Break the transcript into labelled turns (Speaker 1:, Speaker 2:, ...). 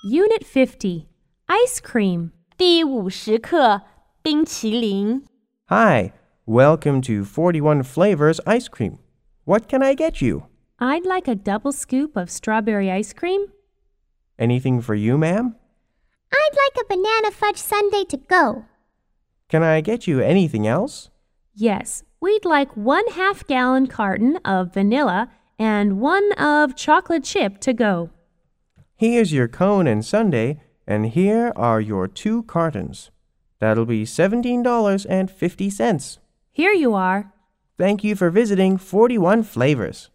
Speaker 1: Unit 50, Ice Cream.
Speaker 2: 第50课冰淇淋
Speaker 3: Hi, welcome to 41 Flavors Ice Cream. What can I get you?
Speaker 1: I'd like a double scoop of strawberry ice cream.
Speaker 3: Anything for you, ma'am?
Speaker 4: I'd like a banana fudge sundae to go.
Speaker 3: Can I get you anything else?
Speaker 1: Yes, we'd like 1/2 gallon carton of vanilla and one of chocolate chip to go.
Speaker 3: Here's your cone and sundae, and here are your 2 cartons. That'll be $17.50.
Speaker 1: Here you are.
Speaker 3: Thank you for visiting 41 Flavors.